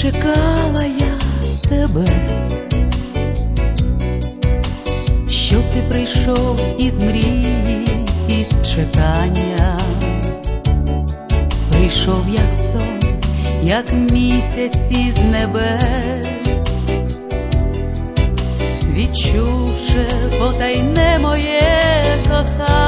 чекала я тебе, щоб ти прийшов із мрії, із чекання. Прийшов як сон, як місяць із небес, відчувши потайне моє кохання.